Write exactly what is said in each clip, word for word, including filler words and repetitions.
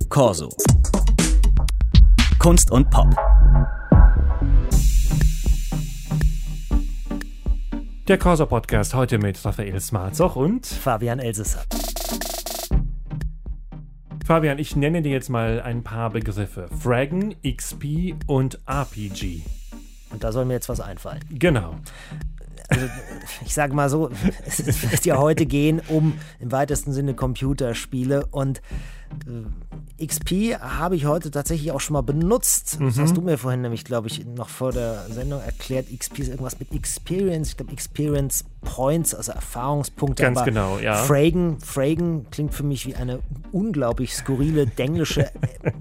Corso. Kunst und Pop. Der Corso-Podcast heute mit Raphael Smarzoch und Fabian Elsesser. Fabian, ich nenne dir jetzt mal ein paar Begriffe. Fragen, X P und R P G. Und da soll mir jetzt was einfallen. Genau. Also, ich sage mal so, es wird ja heute gehen um im weitesten Sinne Computerspiele und äh, X P habe ich heute tatsächlich auch schon mal benutzt. Das mhm. hast du mir vorhin nämlich, glaube ich, noch vor der Sendung erklärt. X P ist irgendwas mit Experience. Ich glaube, Experience Points, also Erfahrungspunkte. Ganz aber genau, ja. Fragen, Fragen klingt für mich wie eine unglaublich skurrile, denglische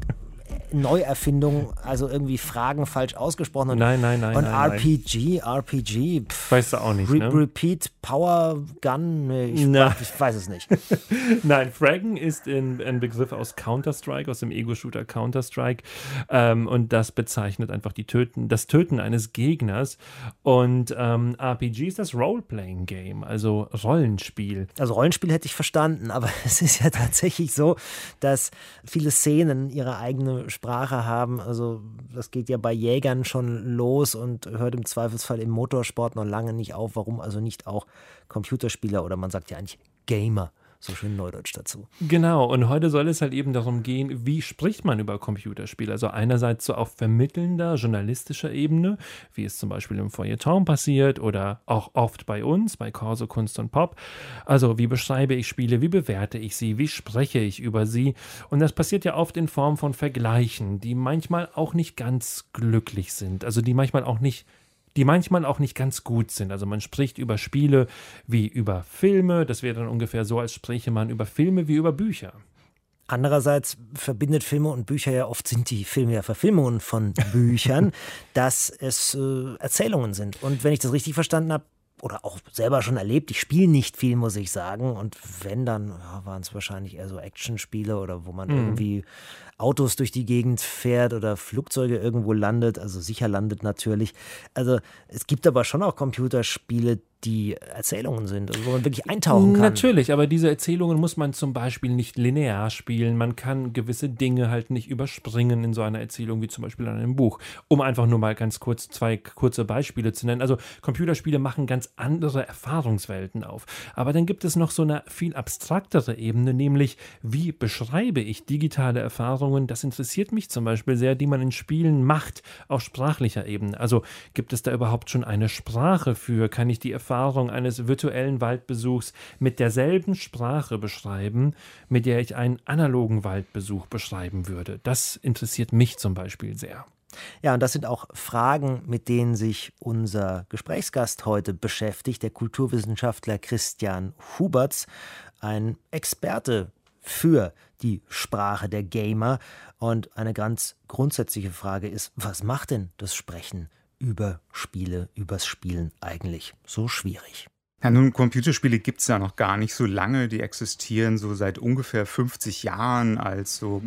Neuerfindung, also irgendwie Fragen falsch ausgesprochen. Und, nein, nein, nein. Und nein, R P G, R P G, pff, weißt du auch nicht, Re- ne? Repeat Power Gun, nee, ich, Na. ich weiß es nicht. Nein, Fragen ist ein, ein Begriff aus Counter-Strike, aus dem Ego-Shooter Counter-Strike. Ähm, und das bezeichnet einfach die Töten, das Töten eines Gegners. Und ähm, R P G ist das Role-Playing-Game, also Rollenspiel. Also Rollenspiel hätte ich verstanden, aber es ist ja tatsächlich so, dass viele Szenen ihre eigene Sprache haben. Also das geht ja bei Jägern schon los und hört im Zweifelsfall im Motorsport noch lange nicht auf. Warum also nicht auch Computerspieler oder man sagt ja eigentlich Gamer, so schön Neudeutsch dazu. Genau, und heute soll es halt eben darum gehen, wie spricht man über Computerspiele? Also einerseits so auf vermittelnder, journalistischer Ebene, wie es zum Beispiel im Feuilleton passiert oder auch oft bei uns, bei Corso Kunst und Pop. Also wie beschreibe ich Spiele, wie bewerte ich sie, wie spreche ich über sie? Und das passiert ja oft in Form von Vergleichen, die manchmal auch nicht ganz glücklich sind, also die manchmal auch nicht die manchmal auch nicht ganz gut sind. Also man spricht über Spiele wie über Filme, das wäre dann ungefähr so, als spräche man über Filme wie über Bücher. Andererseits verbindet Filme und Bücher ja oft, sind die Filme ja Verfilmungen von Büchern, dass es äh, Erzählungen sind. Und wenn ich das richtig verstanden habe, oder auch selber schon erlebt, ich spiele nicht viel, muss ich sagen. Und wenn, dann ja, waren es wahrscheinlich eher so Actionspiele oder wo man mhm. irgendwie Autos durch die Gegend fährt oder Flugzeuge irgendwo landet, also sicher landet natürlich. Also es gibt aber schon auch Computerspiele, die Erzählungen sind, wo man wirklich eintauchen kann. Natürlich, aber diese Erzählungen muss man zum Beispiel nicht linear spielen. Man kann gewisse Dinge halt nicht überspringen in so einer Erzählung, wie zum Beispiel in einem Buch. Um einfach nur mal ganz kurz zwei kurze Beispiele zu nennen. Also Computerspiele machen ganz andere Erfahrungswelten auf. Aber dann gibt es noch so eine viel abstraktere Ebene, nämlich wie beschreibe ich digitale Erfahrungen? Das interessiert mich zum Beispiel sehr, die man in Spielen macht, auf sprachlicher Ebene. Also gibt es da überhaupt schon eine Sprache für? Kann ich die Erfahrung Erfahrung eines virtuellen Waldbesuchs mit derselben Sprache beschreiben, mit der ich einen analogen Waldbesuch beschreiben würde? Das interessiert mich zum Beispiel sehr. Ja, und das sind auch Fragen, mit denen sich unser Gesprächsgast heute beschäftigt, der Kulturwissenschaftler Christian Huberts, ein Experte für die Sprache der Gamer. Und eine ganz grundsätzliche Frage ist, was macht denn das Sprechen über Spiele, übers Spielen eigentlich so schwierig? Ja, nun, Computerspiele gibt es ja noch gar nicht so lange. Die existieren so seit ungefähr fünfzig Jahren als so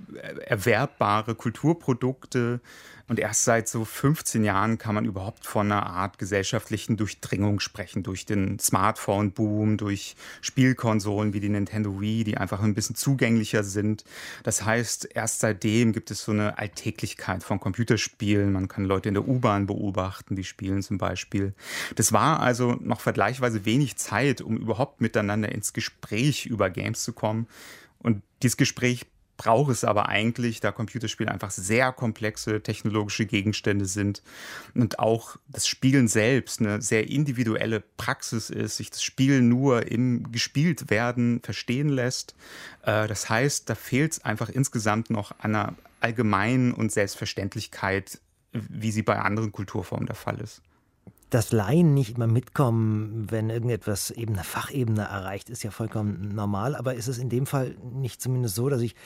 erwerbbare Kulturprodukte. Und erst seit so fünfzehn Jahren kann man überhaupt von einer Art gesellschaftlichen Durchdringung sprechen. Durch den Smartphone-Boom, durch Spielkonsolen wie die Nintendo Wii, die einfach ein bisschen zugänglicher sind. Das heißt, erst seitdem gibt es so eine Alltäglichkeit von Computerspielen. Man kann Leute in der U-Bahn beobachten, die spielen zum Beispiel. Das war also noch vergleichsweise wenig Zeit, um überhaupt miteinander ins Gespräch über Games zu kommen. Und dieses Gespräch braucht es aber eigentlich, da Computerspiele einfach sehr komplexe technologische Gegenstände sind und auch das Spielen selbst eine sehr individuelle Praxis ist, sich das Spiel nur im Gespieltwerden verstehen lässt. Das heißt, da fehlt es einfach insgesamt noch an einer Allgemein- und Selbstverständlichkeit, wie sie bei anderen Kulturformen der Fall ist. Dass Laien nicht immer mitkommen, wenn irgendetwas eben eine Fachebene erreicht, ist ja vollkommen normal. Aber ist es in dem Fall nicht zumindest so, dass ich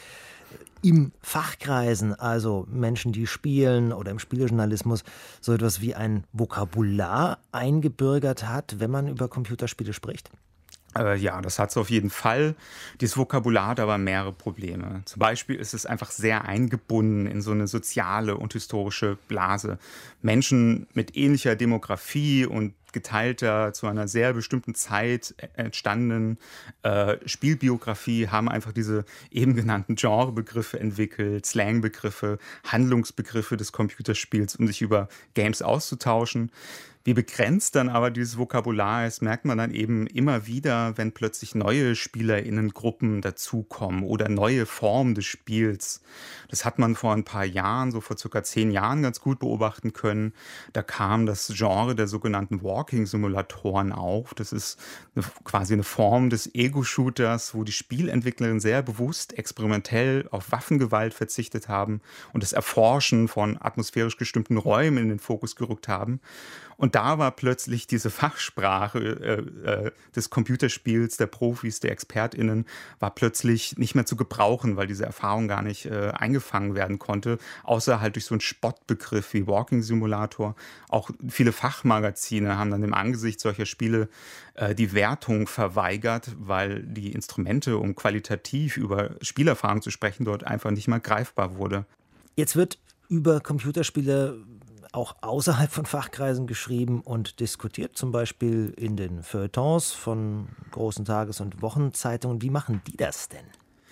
im Fachkreisen, also Menschen, die spielen oder im Spielejournalismus, so etwas wie ein Vokabular eingebürgert hat, wenn man über Computerspiele spricht? Äh, ja, das hat es auf jeden Fall. Dieses Vokabular hat aber mehrere Probleme. Zum Beispiel ist es einfach sehr eingebunden in so eine soziale und historische Blase. Menschen mit ähnlicher Demografie und geteilter, zu einer sehr bestimmten Zeit entstandenen äh, Spielbiografie, haben einfach diese eben genannten Genrebegriffe entwickelt, Slangbegriffe, Handlungsbegriffe des Computerspiels, um sich über Games auszutauschen. Wie begrenzt dann aber dieses Vokabular ist, merkt man dann eben immer wieder, wenn plötzlich neue SpielerInnengruppen dazukommen oder neue Formen des Spiels. Das hat man vor ein paar Jahren, so vor circa zehn Jahren, ganz gut beobachten können. Da kam das Genre der sogenannten Walking-Simulatoren auf. Das ist eine, quasi eine Form des Ego-Shooters, wo die Spielentwicklerinnen sehr bewusst experimentell auf Waffengewalt verzichtet haben und das Erforschen von atmosphärisch gestimmten Räumen in den Fokus gerückt haben. Und da war plötzlich diese Fachsprache äh, äh, des Computerspiels, der Profis, der ExpertInnen, war plötzlich nicht mehr zu gebrauchen, weil diese Erfahrung gar nicht äh, eingefangen werden konnte, außer halt durch so einen Spottbegriff wie Walking Simulator. Auch viele Fachmagazine haben dann im Angesicht solcher Spiele äh, die Wertung verweigert, weil die Instrumente, um qualitativ über Spielerfahrung zu sprechen, dort einfach nicht mehr greifbar wurde. Jetzt wird über Computerspiele auch außerhalb von Fachkreisen geschrieben und diskutiert, zum Beispiel in den Feuilletons von großen Tages- und Wochenzeitungen. Wie machen die das denn?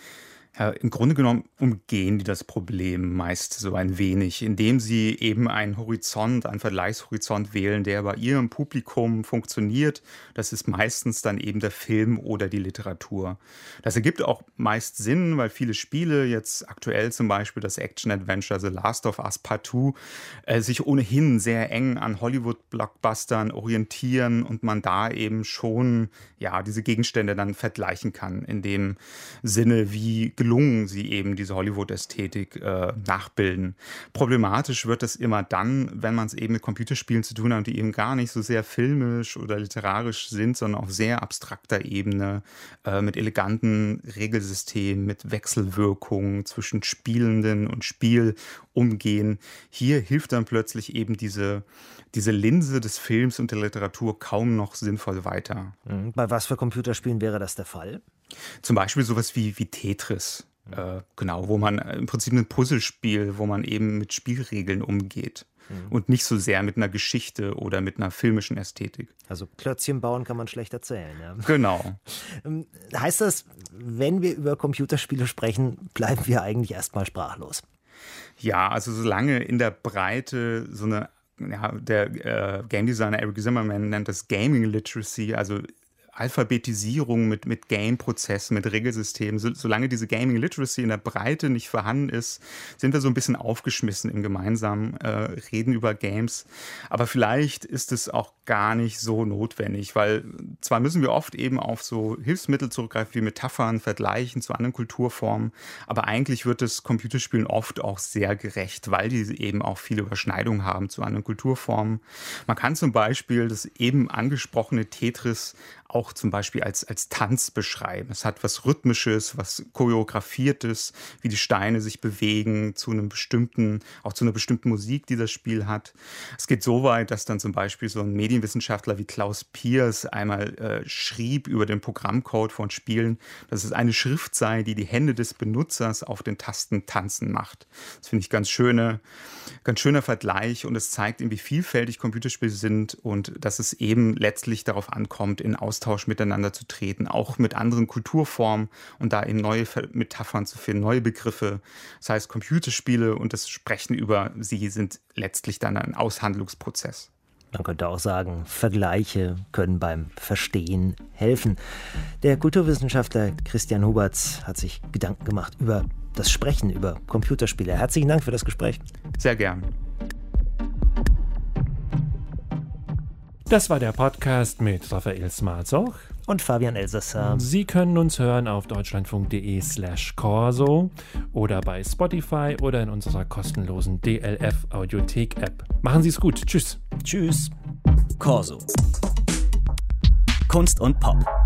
Ja, im Grunde genommen umgehen die das Problem meist so ein wenig, indem sie eben einen Horizont, einen Vergleichshorizont wählen, der bei ihrem Publikum funktioniert. Das ist meistens dann eben der Film oder die Literatur. Das ergibt auch meist Sinn, weil viele Spiele, jetzt aktuell zum Beispiel das Action-Adventure The Last of Us Part zwei, äh, sich ohnehin sehr eng an Hollywood-Blockbustern orientieren und man da eben schon ja, diese Gegenstände dann vergleichen kann, in dem Sinne, wie gelungen sie eben diese Hollywood-Ästhetik äh, nachbilden. Problematisch wird es immer dann, wenn man es eben mit Computerspielen zu tun hat, die eben gar nicht so sehr filmisch oder literarisch sind, sondern auf sehr abstrakter Ebene, äh, mit eleganten Regelsystemen, mit Wechselwirkungen zwischen Spielenden und Spiel umgehen. Hier hilft dann plötzlich eben diese, diese Linse des Films und der Literatur kaum noch sinnvoll weiter. Bei was für Computerspielen wäre das der Fall? Zum Beispiel sowas wie, wie Tetris, äh, genau, wo man im Prinzip ein Puzzlespiel, wo man eben mit Spielregeln umgeht mhm. und nicht so sehr mit einer Geschichte oder mit einer filmischen Ästhetik. Also Klötzchen bauen kann man schlecht erzählen. Ja. Genau. Heißt das, wenn wir über Computerspiele sprechen, bleiben wir eigentlich erstmal sprachlos? Ja, also solange in der Breite so eine, ja, der äh, Game Designer Eric Zimmerman nennt das Gaming Literacy, also Alphabetisierung mit, mit Game-Prozessen, mit Regelsystemen. So, solange diese Gaming Literacy in der Breite nicht vorhanden ist, sind wir so ein bisschen aufgeschmissen im gemeinsamen äh, Reden über Games. Aber vielleicht ist es auch gar nicht so notwendig, weil zwar müssen wir oft eben auf so Hilfsmittel zurückgreifen wie Metaphern, Vergleichen zu anderen Kulturformen, aber eigentlich wird das Computerspielen oft auch sehr gerecht, weil die eben auch viele Überschneidungen haben zu anderen Kulturformen. Man kann zum Beispiel das eben angesprochene Tetris auch zum Beispiel als, als Tanz beschreiben. Es hat was Rhythmisches, was Choreografiertes, wie die Steine sich bewegen, zu einem bestimmten, auch zu einer bestimmten Musik, die das Spiel hat. Es geht so weit, dass dann zum Beispiel so ein Medienwissenschaftler wie Klaus Peers einmal äh, schrieb über den Programmcode von Spielen, dass es eine Schrift sei, die die Hände des Benutzers auf den Tasten tanzen macht. Das finde ich ganz schöne, ganz schöner Vergleich und es zeigt, wie vielfältig Computerspiele sind und dass es eben letztlich darauf ankommt, in Austausch miteinander zu treten, auch mit anderen Kulturformen und da eben neue Metaphern zu finden, neue Begriffe. Das heißt, Computerspiele und das Sprechen über sie sind letztlich dann ein Aushandlungsprozess. Man könnte auch sagen, Vergleiche können beim Verstehen helfen. Der Kulturwissenschaftler Christian Huberts hat sich Gedanken gemacht über das Sprechen, über Computerspiele. Herzlichen Dank für das Gespräch. Sehr gern. Das war der Podcast mit Raphael Smarzoch und Fabian Elsässer. Sie können uns hören auf deutschlandfunk.de slash Corso oder bei Spotify oder in unserer kostenlosen D L F Audiothek App. Machen Sie es gut. Tschüss. Tschüss. Corso. Kunst und Pop.